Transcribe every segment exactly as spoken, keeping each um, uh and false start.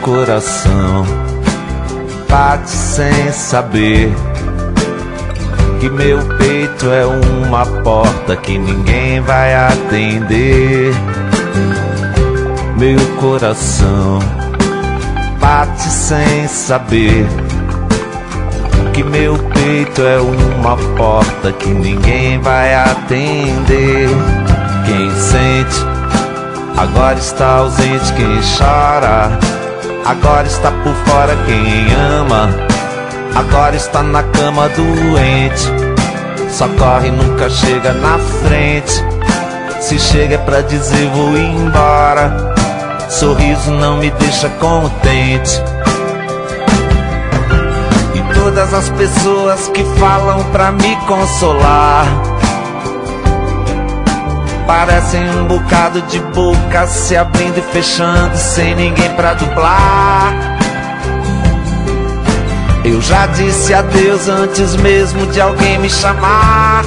coração bate sem saber que meu peito é uma porta que ninguém vai atender. Meu coração bate sem saber que meu peito é uma porta que ninguém vai atender. Quem sente agora está ausente, quem chora agora está por fora, quem ama agora está na cama doente. Só corre e nunca chega na frente, se chega é pra dizer vou embora. Sorriso não me deixa contente. E todas as pessoas que falam pra me consolar parecem um bocado de boca se abrindo e fechando sem ninguém pra dublar. Eu já disse adeus antes mesmo de alguém me chamar.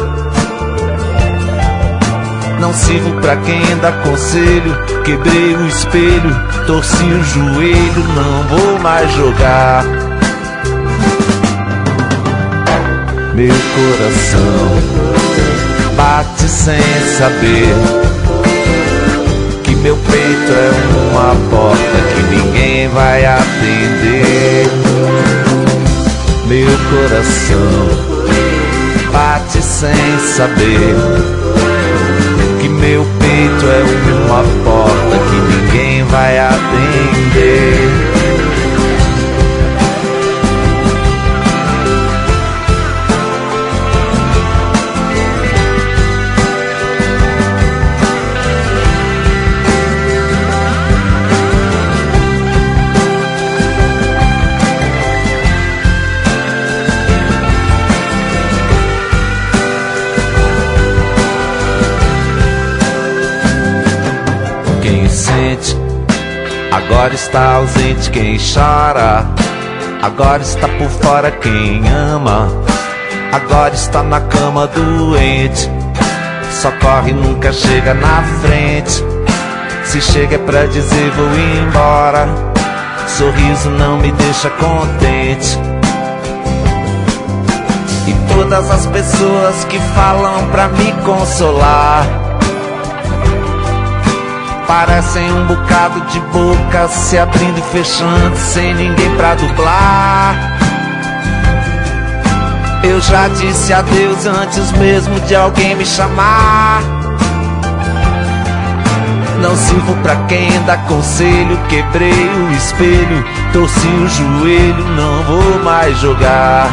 Não sirvo pra quem dá conselho, quebrei o espelho, torci o joelho, não vou mais jogar. Meu coração bate sem saber que meu peito é uma porta que ninguém vai atender. Meu coração bate sem saber que meu peito é uma porta que ninguém vai atender. Quem sente agora está ausente, quem chora agora está por fora, quem ama agora está na cama doente. Só corre e nunca chega na frente, se chega é pra dizer vou embora. Sorriso não me deixa contente. E todas as pessoas que falam pra me consolar parecem um bocado de boca se abrindo e fechando sem ninguém pra dublar. Eu já disse adeus antes mesmo de alguém me chamar. Não sirvo pra quem dá conselho, quebrei o espelho, torci o joelho, não vou mais jogar.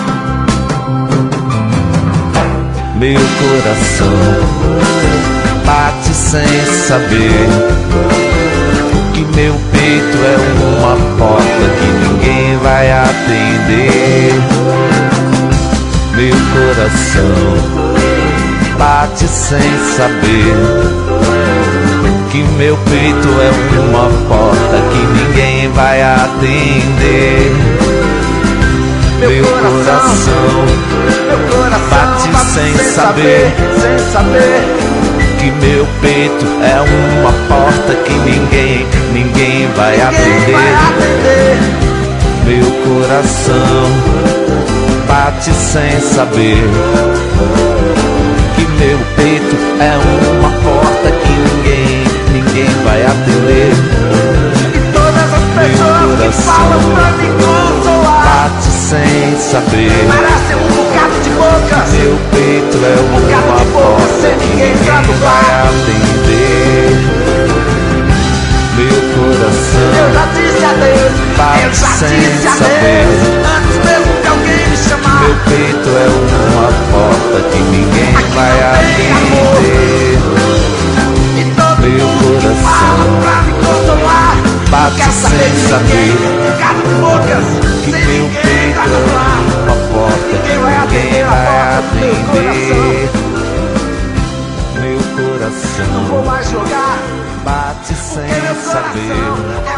Meu coração bate sem saber que meu peito é uma porta que ninguém vai atender. Meu coração bate sem saber que meu peito é uma porta que ninguém vai atender. Meu coração, meu coração bate sem saber, sem saber que meu peito é uma porta que ninguém, ninguém vai atender. Meu coração bate sem saber que meu peito é uma porta que ninguém, ninguém vai atender. E todas as pessoas que falam pra me consolar bate sem saber parecem um bocado de boca, meu peito é um bocado uma de boca porta sem que ninguém ninguém pra vai dublar. atender. Meu coração Eu já disse adeus, bate eu já sem disse saber adeus antes mesmo que alguém me chamar. meu peito é uma porta que ninguém Aqui vai não tem amor. atender. E todo Meu mundo que fala coração pra me consolar bate quer saber sem de saber ninguém, um bocado de bocas que sem meu ninguém peito pra é dublar. uma porta que Ninguém vai ninguém atender a vai porta do meu atender. Meu Não vou coração mais jogar, bate sem porque meu saber coração